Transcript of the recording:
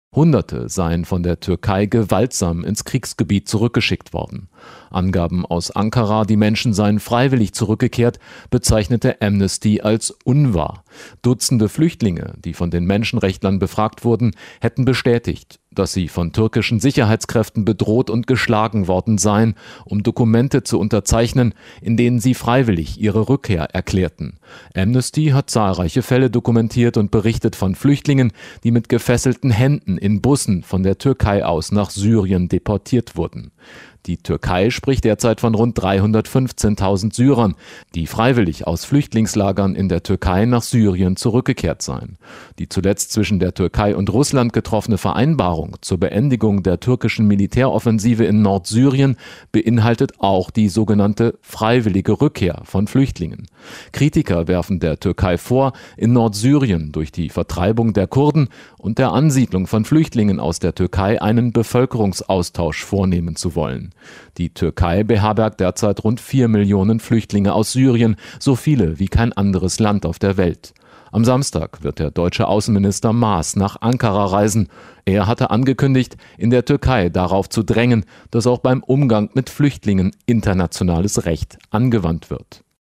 Hunderte seien von der Türkei gewaltsam ins Kriegsgebiet zurückgeschickt worden. Angaben aus Ankara, die Menschen seien freiwillig zurückgekehrt, bezeichnete Amnesty als unwahr. Dutzende Flüchtlinge, die von den Menschenrechtlern befragt wurden, hätten bestätigt, dass sie von türkischen Sicherheitskräften bedroht und geschlagen worden seien, um Dokumente zu unterzeichnen, in denen sie freiwillig ihre Rückkehr erklärten. Amnesty hat zahlreiche Fälle dokumentiert und berichtet von Flüchtlingen, die mit gefesselten Händen in Bussen von der Türkei aus nach Syrien deportiert wurden. Die Türkei spricht derzeit von rund 315.000 Syrern, die freiwillig aus Flüchtlingslagern in der Türkei nach Syrien zurückgekehrt seien. Die zuletzt zwischen der Türkei und Russland getroffene Vereinbarung zur Beendigung der türkischen Militäroffensive in Nordsyrien beinhaltet auch die sogenannte freiwillige Rückkehr von Flüchtlingen. Kritiker werfen der Türkei vor, in Nordsyrien durch die Vertreibung der Kurden und der Ansiedlung von Flüchtlingen aus der Türkei einen Bevölkerungsaustausch vornehmen zu wollen. Die Türkei beherbergt derzeit rund 4 Millionen Flüchtlinge aus Syrien, so viele wie kein anderes Land auf der Welt. Am Samstag wird der deutsche Außenminister Maas nach Ankara reisen. Er hatte angekündigt, in der Türkei darauf zu drängen, dass auch beim Umgang mit Flüchtlingen internationales Recht angewandt wird.